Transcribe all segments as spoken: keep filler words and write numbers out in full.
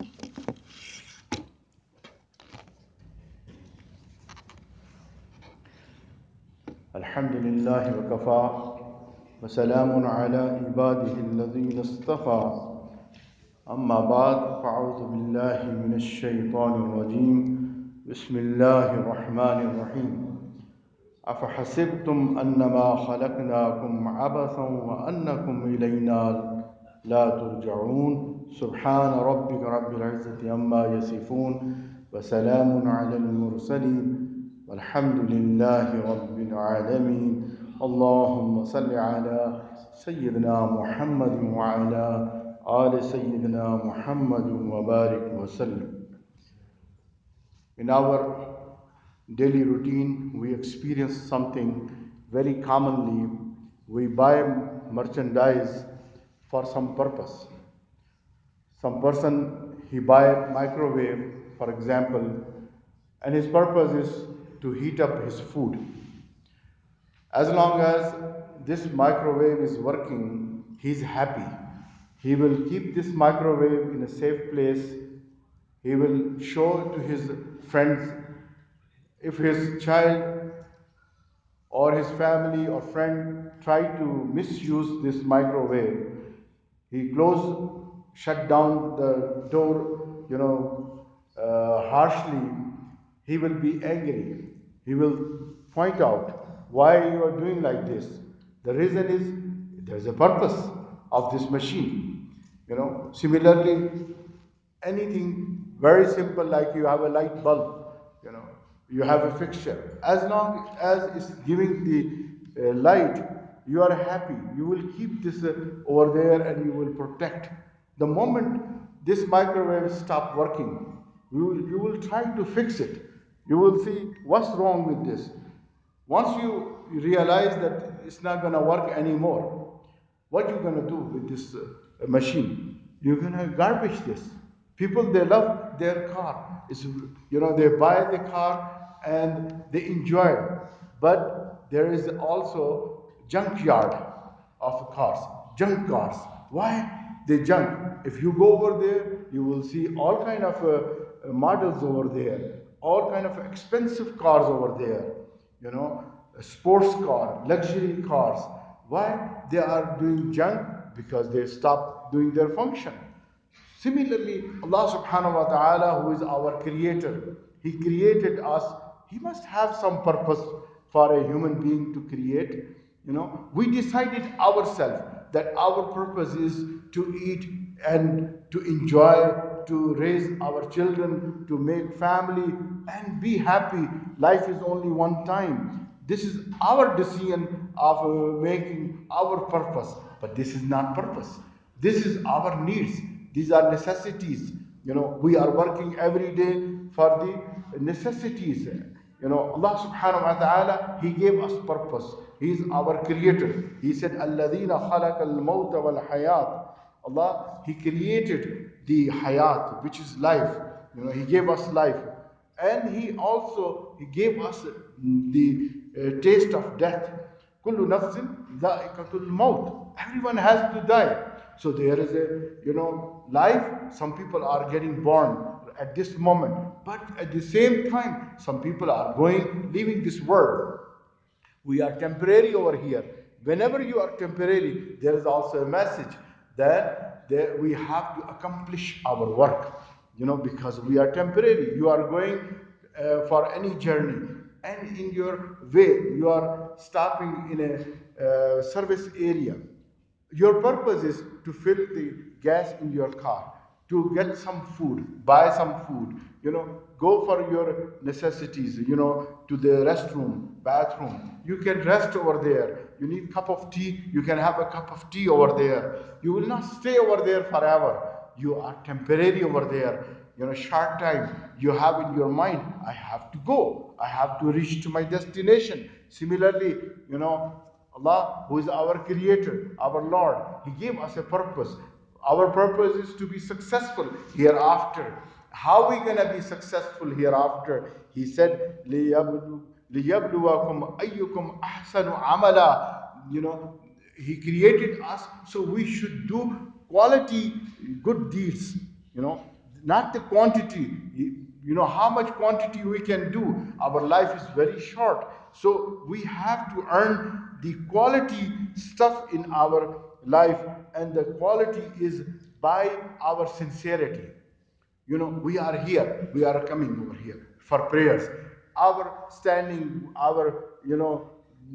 الحمد لله وكفى وسلام على عباده الذين اصطفى أما بعد فأعوذ بالله من الشيطان الرجيم بسم الله الرحمن الرحيم أفحسبتم أنما خلقناكم عبثا وأنكم إلينا لا ترجعون سبحان ربك رب العزة عما يصفون وسلام على المرسلين والحمد لله رب العالمين اللهم صل على سيدنا محمد وعلى آل سيدنا محمد وبارك وسلم. In our daily routine, we experience something very commonly. We buy merchandise for some purpose. Some person, he buy a microwave, for example, and his purpose is to heat up his food. As long as this microwave is working, he is happy. He will keep this microwave in a safe place. He will show to his friends. If his child or his family or friend try to misuse this microwave, he close, shut down the door, you know, uh, harshly. He will be angry. He will point out why you are doing like this. The reason is there is a purpose of this machine. You know, similarly, anything very simple like you have a light bulb, you know, you have a fixture. As long as it's giving the uh, light, you are happy. You will keep this uh, over there and you will protect. The moment this microwave stop working, you will, you will try to fix it. You will see what's wrong with this. Once you realize that it's not going to work anymore, what you going to do with this uh, machine? You're going to garbage this. People, they love their car. It's, you know, they buy the car and they enjoy it. But there is also junkyard of cars, junk cars. Why they junk? If you go over there, you will see all kind of uh, models over there, all kind of expensive cars over there. You know, sports car, luxury cars. Why they are doing junk? Because they stop doing their function. Similarly, Allah subhanahu wa ta'ala, who is our creator, He created us. He must have some purpose for a human being to create. You know, we decided ourselves that our purpose is to eat and to enjoy, to raise our children, to make family and be happy. Life is only one time. This is our decision of uh, making our purpose, but this is not purpose. This is our needs. These are necessities. You know, we are working every day for the necessities. You know, Allah subhanahu wa ta'ala, He gave us purpose. He is our creator. He said, الَّذِينَ خَلَقَ الْمَوْتَ وَالْحَيَاةِ. Allah, He created the hayat, which is life. You know, He gave us life. And He also, He gave us the uh, taste of death. كُلُّ نَفْسٍ ذَائِقَةُ الْمَوْتِ. Everyone has to die. So there is a, you know, life. Some people are getting born at this moment. But at the same time, some people are going, leaving this world. We are temporary over here. Whenever you are temporary, there is also a message that there we have to accomplish our work. You know, because we are temporary. You are going uh, for any journey. And in your way, you are stopping in a uh, service area. Your purpose is to fill the gas in your car, to get some food, buy some food, you know, go for your necessities, you know, to the restroom, bathroom. You can rest over there. You need a cup of tea, you can have a cup of tea over there. You will not stay over there forever. You are temporary over there. You know, short time. You have in your mind, I have to go. I have to reach to my destination. Similarly, you know, Allah, who is our creator, our Lord, He gave us a purpose. Our purpose is to be successful hereafter. How are we going to be successful hereafter? He said, لِيَبْلُوَكُمْ أَيُّكُمْ أَحْسَنُ عَمَلًا. You know, He created us, so we should do quality good deeds. You know, not the quantity. You know how much quantity we can do. Our life is very short, so we have to earn the quality stuff in our life, and the quality is by our sincerity. You know, we are here, we are coming over here for prayers. Our standing, our, you know,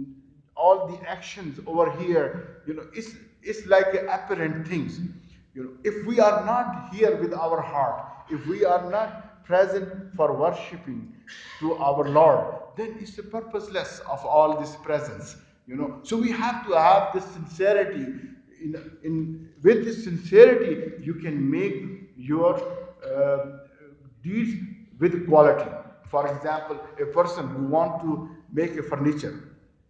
all the actions over here, you know, it's, it's like apparent things. You know, if we are not here with our heart, if we are not present for worshiping to our Lord, then it's the purposeless of all this presence. You know, so we have to have this sincerity. In, in with this sincerity, you can make your uh, deeds with quality. For example, a person who want to make a furniture,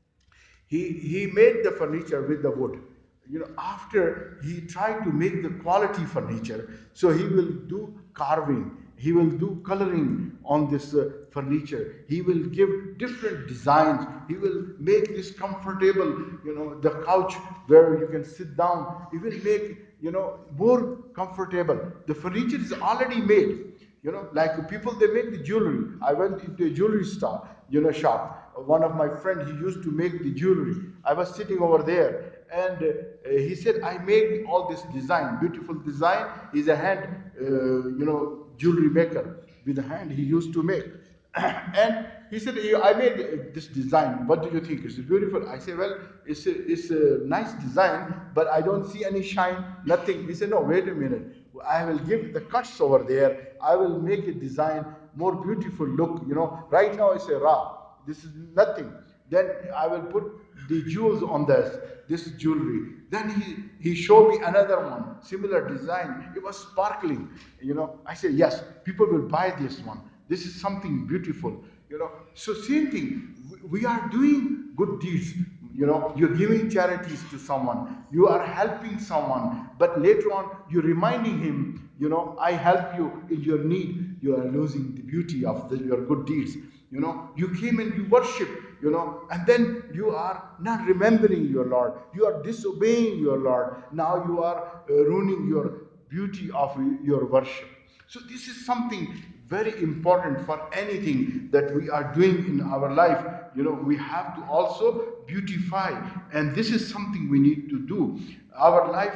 he, he made the furniture with the wood. You know, after he tried to make the quality furniture, so he will do carving, he will do coloring on this uh, furniture, he will give different designs, he will make this comfortable, you know, the couch where you can sit down, he will make, you know, more comfortable. The furniture is already made. You know, like people, they make the jewelry. I went into a jewelry store, you know, shop. One of my friends, he used to make the jewelry. I was sitting over there, and uh, he said, I made all this design, beautiful design. He's a hand, uh, you know, jewelry maker. With a hand, he used to make. And he said, I made this design. What do you think? Is it beautiful? I said, well, it's a, it's a nice design, but I don't see any shine, nothing. He said, no, wait a minute. I will give the cuts over there. I will make a design more beautiful look. You know, right now it's a raw. This is nothing. Then I will put the jewels on this, this jewelry. Then he, he showed me another one, similar design. It was sparkling. You know, I said, yes, people will buy this one. This is something beautiful. You know, so same thing. We are doing good deeds. You know, you're giving charities to someone, you are helping someone, but later on you're reminding him, you know, I help you in your need. You are losing the beauty of the, your good deeds. You know, you came and you worship, you know, and then you are not remembering your Lord. You are disobeying your Lord. Now you are uh, ruining your beauty of your worship. So this is something very important for anything that we are doing in our life. You know, we have to also beautify, and this is something we need to do. Our life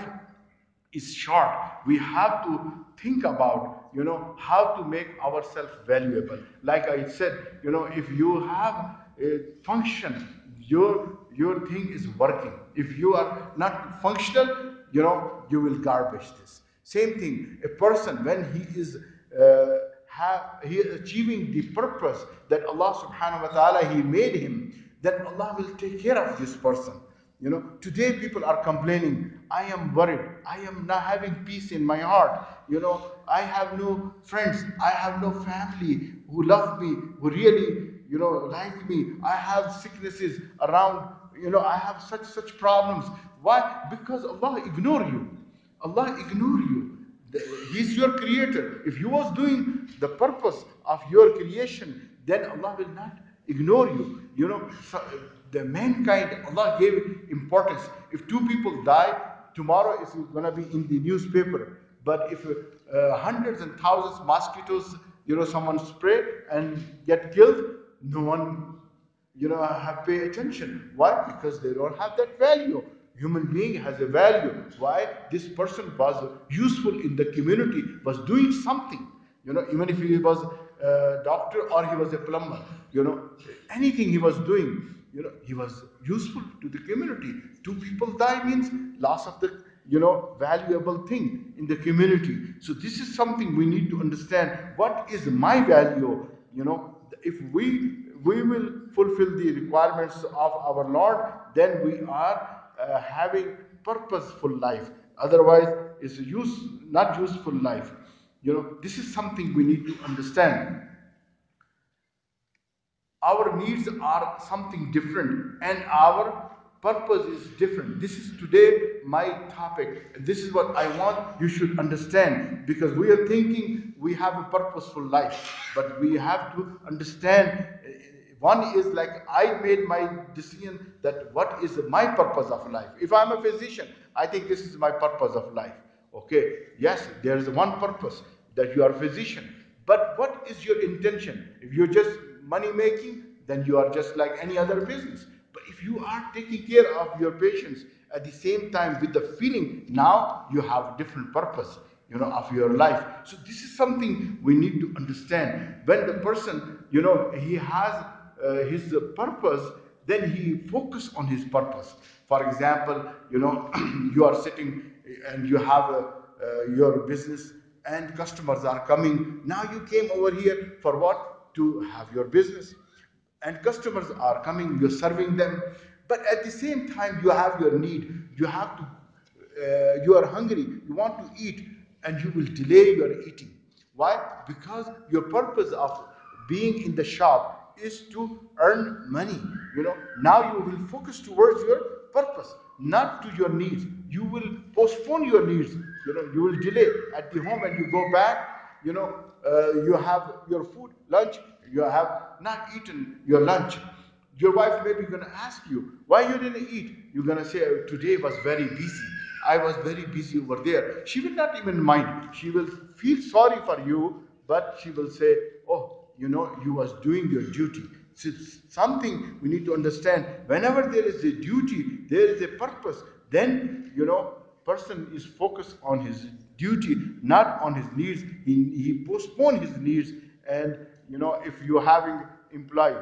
is short. We have to think about, you know, how to make ourselves valuable. Like I said, you know, if you have a function, your your thing is working. If you are not functional, you know, you will garbage this. Same thing, a person when he is uh, have he is achieving the purpose that Allah subhanahu wa ta'ala he made him, then Allah will take care of this person. You know, today people are complaining, I am worried, I am not having peace in my heart, you know, I have no friends, I have no family who love me, who really, you know, like me, I have sicknesses around, you know, I have such such problems. Why? Because Allah ignore you. Allah ignore you. He's your creator. If you was doing the purpose of your creation, then Allah will not ignore you. You know, so the mankind, Allah gave importance. If two people die, tomorrow it's going to be in the newspaper. But if uh, hundreds and thousands mosquitoes, you know, someone spray and get killed, no one, you know, have pay attention. Why? Because they don't have that value. Human being has a value. Why? This person was useful in the community, was doing something. You know, even if he was a doctor or he was a plumber, you know, anything he was doing, you know, he was useful to the community. Two people die means loss of the, you know, valuable thing in the community. So this is something we need to understand. What is my value? You know, if we we will fulfill the requirements of our Lord, then we are uh, having purposeful life. Otherwise, it's a use not useful life. You know, this is something we need to understand. Our needs are something different, and our purpose is different. This is today my topic. This is what I want you should understand, because we are thinking we have a purposeful life, but we have to understand. One is like I made my decision that what is my purpose of life. If I'm a physician, I think this is my purpose of life. Okay, yes, there is one purpose. that you are a physician. But what is your intention? If you're just money making, then you are just like any other business. But if you are taking care of your patients at the same time with the feeling, now you have a different purpose, you know, of your life. So this is something we need to understand. When the person, you know, he has uh, his uh, purpose, then he focus on his purpose. For example, you know, you are sitting and you have a, uh, your business and customers are coming. Now you came over here for what? To have your business. And customers are coming, you're serving them. But at the same time, you have your need. You have to, uh, you are hungry, you want to eat, and you will delay your eating. Why? Because your purpose of being in the shop is to earn money. You know, now you will focus towards your purpose, not to your needs. You will postpone your needs. You know, you will delay at the home and you go back. You know, uh, you have your food, lunch. You have not eaten your lunch. Your wife may be going to ask you, why you didn't eat? You're going to say, today was very busy. I was very busy over there. She will not even mind. She will feel sorry for you, but she will say, oh, you know, you was doing your duty. It's something we need to understand. Whenever there is a duty, there is a purpose. Then, you know, person is focused on his duty, not on his needs. He, he postpone his needs. And, you know, if you're having employee,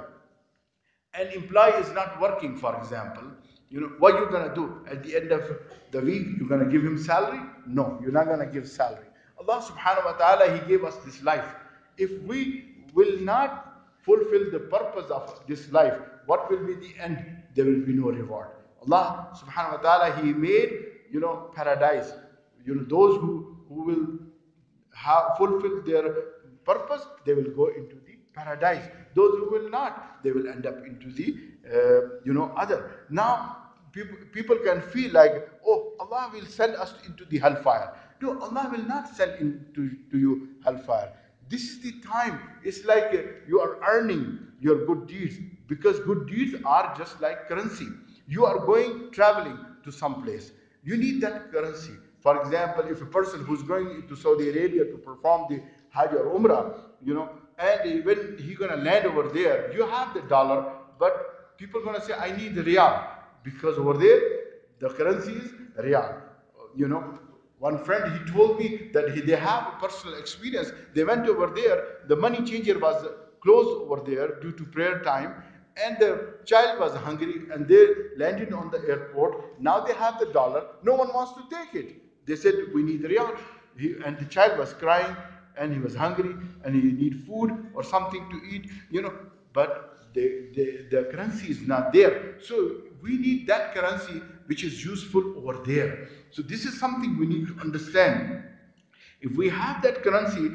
an employee is not working, for example, you know, what you're going to do at the end of the week? You're going to give him salary? No, you're not going to give salary. Allah subhanahu wa ta'ala, He gave us this life. If we will not fulfill the purpose of this life, what will be the end? There will be no reward. Allah subhanahu wa ta'ala, He made, you know, paradise. You know, those who, who will have fulfilled their purpose, they will go into the paradise. Those who will not, they will end up into the uh, you know other. Now people, people can feel like, oh, Allah will send us into the hellfire. No, Allah will not send into to you hellfire. This is the time. It's like uh, you are earning your good deeds, because good deeds are just like currency. You are going traveling to some place, you need that currency. For example, if a person who's going to Saudi Arabia to perform the Hajj or Umrah, you know, and when he's going to land over there, you have the dollar, but people are going to say, I need the riyal, because over there, the currency is riyal. You know, one friend, he told me that he, they have a personal experience. They went over there, the money changer was closed over there due to prayer time, and the child was hungry, and they landed on the airport. Now they have the dollar, no one wants to take it. They said, we need riyal. He, and the child was crying, and he was hungry, and he need food or something to eat, you know, but the, the, the currency is not there. So we need that currency which is useful over there. So this is something we need to understand. If we have that currency,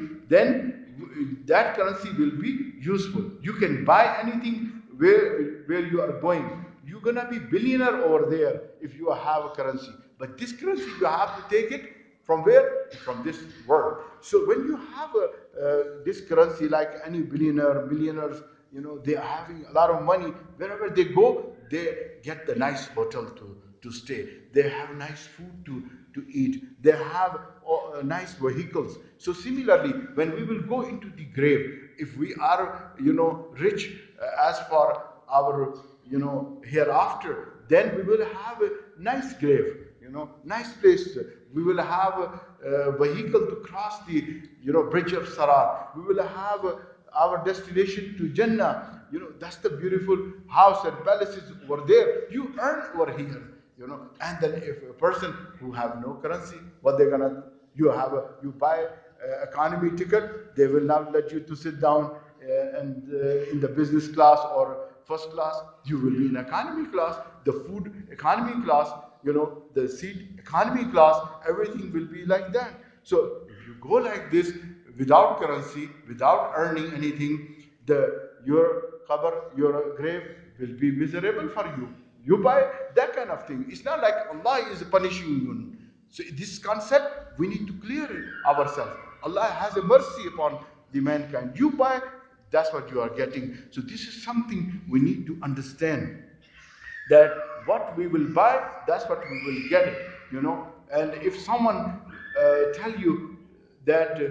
then that currency will be useful. You can buy anything where, where you are going. You're going to be billionaire over there if you have a currency. But this currency, you have to take it from where? From this world. So when you have a, uh, this currency, like any billionaire, millionaires, you know, they are having a lot of money. Wherever they go, they get the nice hotel to, to stay. They have nice food to, to eat. They have uh, nice vehicles. So similarly, when we will go into the grave, if we are, you know, rich uh, as for our, you know, hereafter, then we will have a nice grave, you know, nice place. We will have a, a vehicle to cross the, you know, bridge of Sarat. We will have a, our destination to Jannah. You know, that's the beautiful house and palaces over there. You earn over here, you know. And then if a person who have no currency, what they're gonna, you have a, you buy a economy ticket, they will not let you to sit down uh, and uh, in the business class or first class. You will be in economy class, the food economy class, you know, the seat economy class, everything will be like that. So if you go like this, without currency, without earning anything, the your cover, your grave will be miserable for you. You buy that kind of thing. It's not like Allah is punishing you. So this concept, we need to clear it ourselves. Allah has a mercy upon the mankind. You buy, that's what you are getting. So this is something we need to understand, that what we will buy, that's what we will get it, you know. And if someone uh, tell you that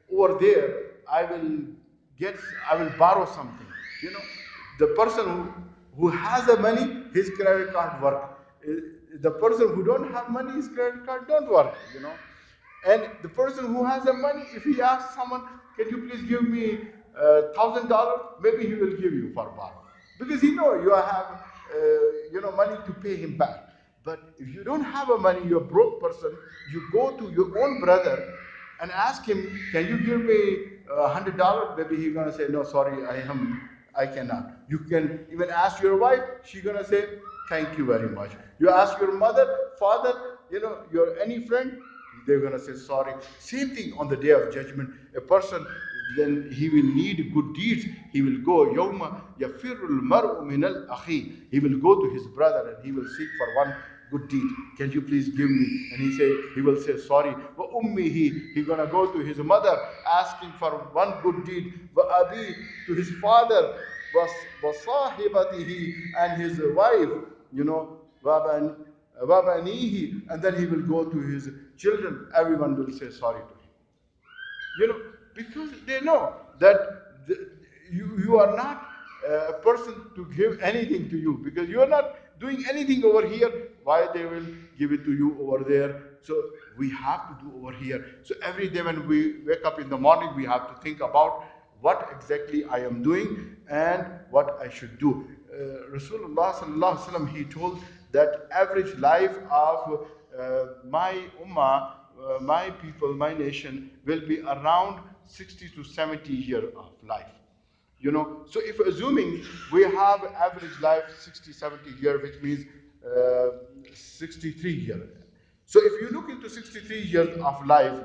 over there I will get, I will borrow something. You know, the person who, who has the money, his credit card work. The person who don't have money, his credit card don't work. You know, and the person who has the money, if he asks someone, can you please give me a thousand dollars, maybe he will give you for borrow, because he know you have uh, you know money to pay him back. But if you don't have a money, you're a broke person, you go to your own brother and ask him, can you give me a hundred dollars? Maybe he's gonna say, no, sorry, I am, I cannot. You can even ask your wife; she's gonna say, thank you very much. You ask your mother, father, you know, your any friend, they're gonna say sorry. Same thing on the day of judgment. A person, then he will need good deeds. He will go yawma yafirul mar'u min al akhi. He will go to his brother and he will seek for one good deed. Can you please give me? And he say, he will say sorry. Wa ummihi, he gonna go to his mother asking for one good deed. Wa abi, to his father. Wa sahibatihi, and his wife. You know, wa Wabanihi, and then he will go to his children. Everyone will say sorry to him. You know, because they know that the, you, you are not a person to give anything to you, because you are not doing anything over here. Why they will give it to you over there? So we have to do over here. So every day when we wake up in the morning, we have to think about what exactly I am doing and what I should do. Uh, Rasulullah sallallahu alaihi wasallam, he told that average life of uh, my ummah, uh, my people, my nation will be around sixty to seventy years of life. You know, so if assuming we have average life sixty, seventy years, which means uh, sixty-three years. So if you look into sixty-three years of life,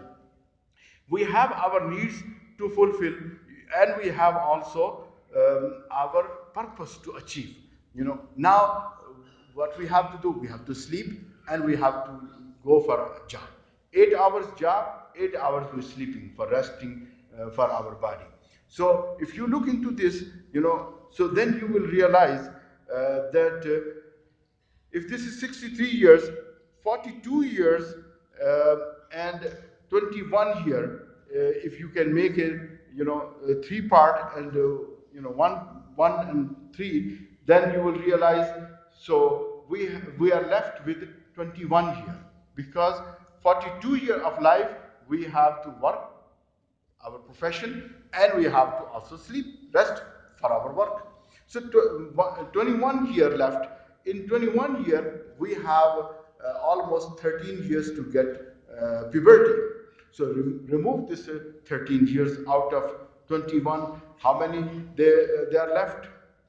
we have our needs to fulfill, and we have also um, our purpose to achieve. You know, now what we have to do, we have to sleep and we have to go for a job. Eight hours job, eight hours we sleeping for resting uh, for our body. So if you look into this, you know, so then you will realize uh, that uh, if this is sixty-three years, forty-two years, uh, and twenty-one year, uh, if you can make it, you know, a three part and uh, you know one, one and three, then you will realize. So we we are left with twenty-one year, because forty-two year of life we have to work our profession, and we have to also sleep, rest for our work. So twenty-one year left. In twenty-one year, we have uh, almost thirteen years to get uh, puberty. So re remove this uh, thirteen years out of twenty-one. How many they, uh, they are left?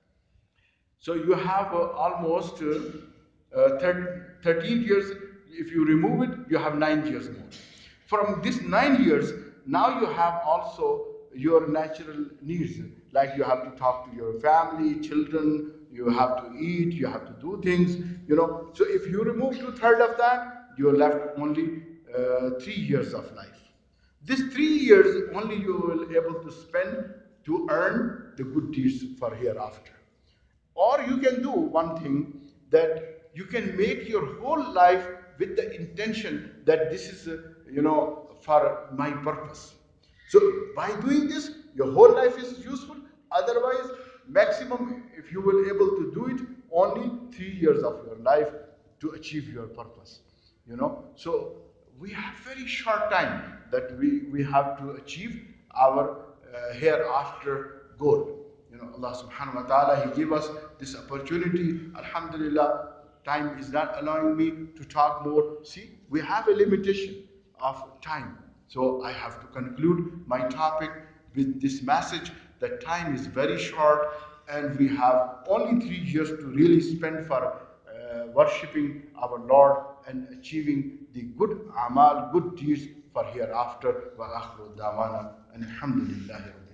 So you have uh, almost uh, uh, thirteen years. If you remove it, you have nine years more. From this nine years, now you have also your natural needs, like you have to talk to your family, children, you have to eat, you have to do things, you know. So if you remove two-thirds of that, you're left only uh, three years of life. This three years only you will be able to spend to earn the good deeds for hereafter. Or you can do one thing, that you can make your whole life with the intention that this is, uh, you know, for my purpose. So by doing this, your whole life is useful. Otherwise, maximum, if you will able to do it, only three years of your life to achieve your purpose. You know, so we have very short time that we, we have to achieve our uh, hereafter goal. You know, Allah subhanahu wa ta'ala, He gave us this opportunity. Alhamdulillah, time is not allowing me to talk more. See, we have a limitation of time. So I have to conclude my topic with this message that time is very short, and we have only three years to really spend for uh, worshipping our Lord and achieving the good amal, good deeds for hereafter. Wa akhiru da'wana, and alhamdulillah.